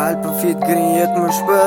Alp Fit Green 71.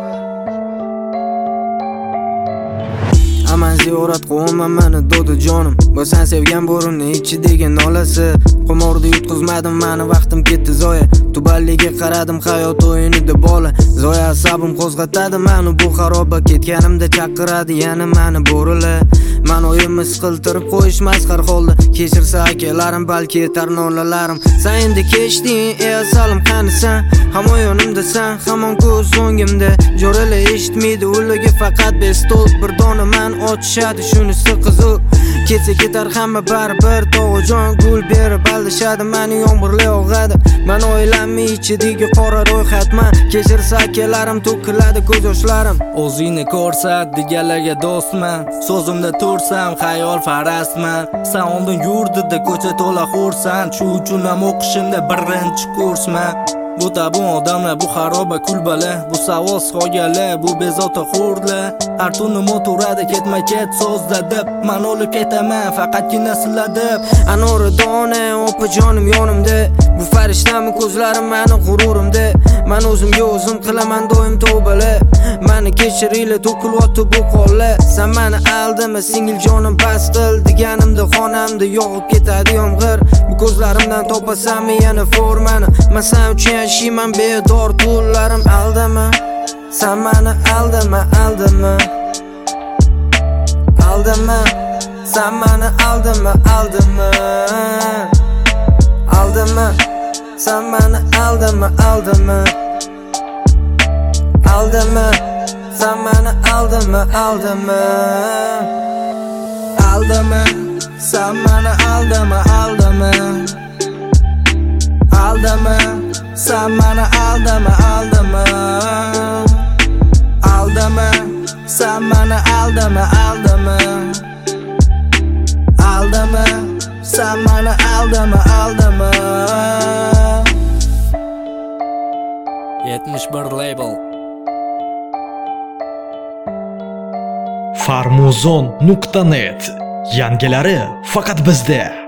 Aman ziyorat qo'yman mani do'di jonim. Bu sen sevgan bo'rimni ichi degan nolasi. Qumorda yutqizmadim mani, vaqtim ketdi zoya. Tuballiga qaradim hayot o'yinida bola. Zoya asabim qo'zg'atadi mani bu xaroba. Ketganimda chaqiradi yana mani bo'rilar. Men o'yimni siqiltirib qo'yishmas har holda. Kechirsa akalarim, balki yetar nolalarim. Sen endi kechding, ey asalim qanisan? Hamon yonimdasan, hamon ko'z o'ngimda. Jo'rala eshitmaydi ularga faqat bestol. Bir dona men ochishadi shunisi qiziq. Ketsa ketar hamma baribir, tog'jon gul berib aldashadi mani, yomg'irli og'adi. Men oilamni ichidagi qora ro'yxatman. Kechirsa akalarim, to'kiladi ko'z yoshlarim. O'zingni ko'rsat deganlarga do'stman. So'zimda tursam xayol farastman. Sen oldin yurdida ko'cha to'la xursand. Shu uchun ham o'qishimda birinchi kursman. Bu tabun odamlar, bu xaroba kulbalar, bu savol xo'jalar, bu bezovta xurlar. Har tuni motorada ketma-ket so'zla deb, men o'lib ketaman faqatgina sizlar deb. Anori dona opajonim yonimda, bu farishtami ko'zlarim mani g'ururimda. Men o'zimga o'zim qilaman doim tavbalar. Meni kechiringlar, to'kilyapti bu qonlar. Sen meni aldama singiljonim pastil, deganimda xonamda yog'ib ketadi yomg'ir. Bu ko'zlarimdan topasan yana formani. Men sen uchun yashayman bedor pullarim. Aldama, sen meni aldama, aldama. Aldama, sen meni aldama, aldama. Aldama, sen meni aldama, aldama. Aldama, sen meni aldama, aldama. Aldama, sen meni aldama, aldama. Aldama, sen meni aldama, aldama. Aldama, sen meni aldama, aldama. Aldama, sen meni aldama, aldama. 71 label. Farmuzon.net. Yangilari faqat bizda.